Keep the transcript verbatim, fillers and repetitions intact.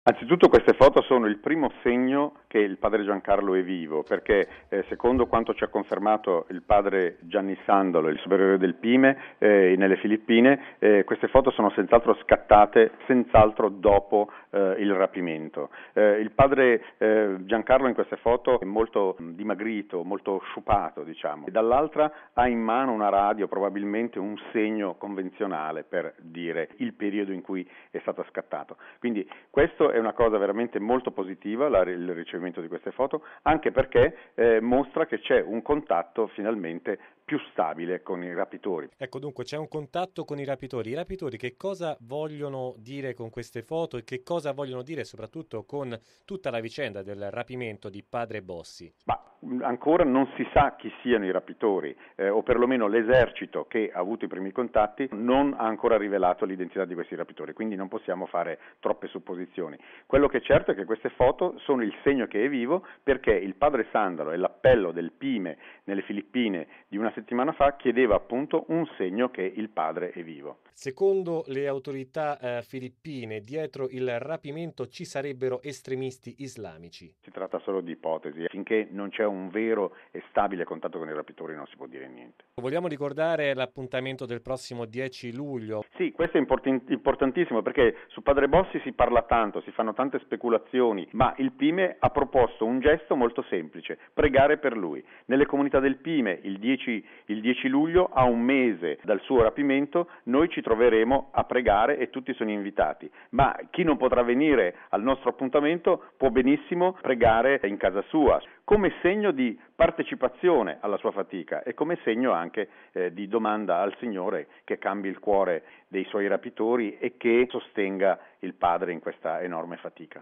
Anzitutto queste foto sono il primo segno che il padre Giancarlo è vivo, perché eh, secondo quanto ci ha confermato il padre Gianni Sandolo, il superiore del Pime, eh, nelle Filippine, eh, queste foto sono senz'altro scattate, senz'altro dopo eh, il rapimento. Eh, il padre eh, Giancarlo in queste foto è molto dimagrito, molto sciupato, diciamo, e dall'altra ha in mano una radio, probabilmente un segno convenzionale per dire il periodo in cui è stato scattato. Quindi questo è una cosa veramente molto positiva, la, il ricevimento di queste foto, anche perché eh, mostra che c'è un contatto finalmente più stabile con i rapitori. Ecco, dunque c'è un contatto con i rapitori. I rapitori che cosa vogliono dire con queste foto e che cosa vogliono dire soprattutto con tutta la vicenda del rapimento di padre Bossi? Ma ancora non si sa chi siano i rapitori, eh, o perlomeno l'esercito che ha avuto i primi contatti non ha ancora rivelato l'identità di questi rapitori, quindi non possiamo fare troppe supposizioni. Quello che è certo è che queste foto sono il segno che è vivo, perché il padre Sandalo e l'appello del Pime nelle Filippine di una settimana fa chiedeva appunto un segno che il padre è vivo. Secondo le autorità eh, filippine, dietro il rapimento ci sarebbero estremisti islamici. Si tratta solo di ipotesi, finché non c'è un vero e stabile contatto con i rapitori non si può dire niente. Vogliamo ricordare l'appuntamento del prossimo dieci luglio? Sì, questo è importantissimo perché su Padre Bossi si parla tanto, si fanno tante speculazioni, ma il Pime ha proposto un gesto molto semplice, pregare per lui. Nelle comunità del Pime il dieci, il dieci luglio, a un mese dal suo rapimento, noi ci troveremo a pregare e tutti sono invitati, ma chi non potrà venire al nostro appuntamento può benissimo pregare in casa sua, come segno di partecipazione alla sua fatica e come segno anche eh, di domanda al Signore che cambi il cuore dei suoi rapitori e che sostenga il padre in questa enorme fatica.